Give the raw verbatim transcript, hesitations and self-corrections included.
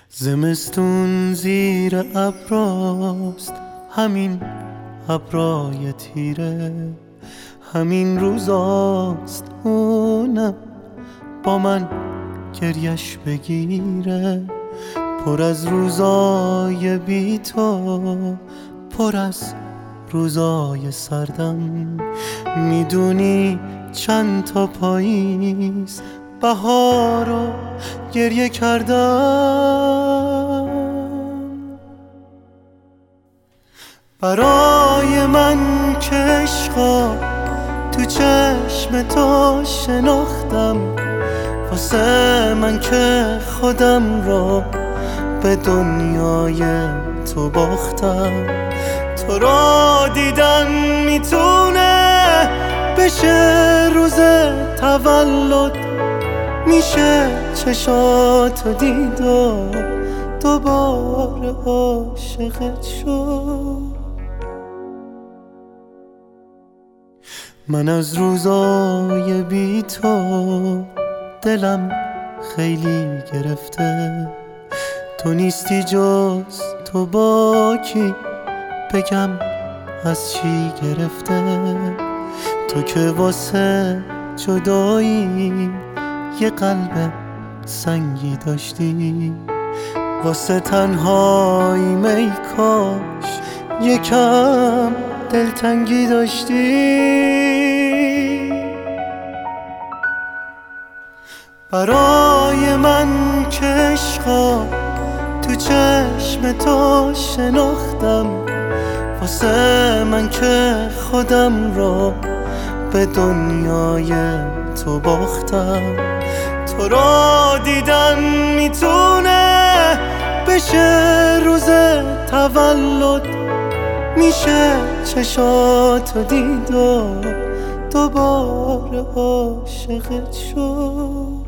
زمستون زیر ابراست، همین ابرای تیره، همین روزاست اونم با من گریش بگیره. پر از روزای بی تو، پر از روزای سردم. میدونی چند تا پاییز بهار رو گریه کردم. برای من که عشقا تو چشم تو شناختم، واسه من که خودم رو به دنیای تو باختم. تو رو دیدن میتونه بشه روز تولد، میشه چشاتو دید و دوباره عاشقت شد. من از روزای بی تو دلم خیلی گرفته. تو نیستی جز تو با کی بگم از چی گرفته. تو که واسه جدایی یه قلب سنگی داشتی، واسه تنهایی می کاش یکم دلتنگی داشتی. برای من که عشقا تو چشم تو شناختم، واسه من که خودم رو به دنیای تو باختم. تو رو دیدن میتونه بشه روز تولد، میشه چشاتو دید و دوباره عاشقت شد.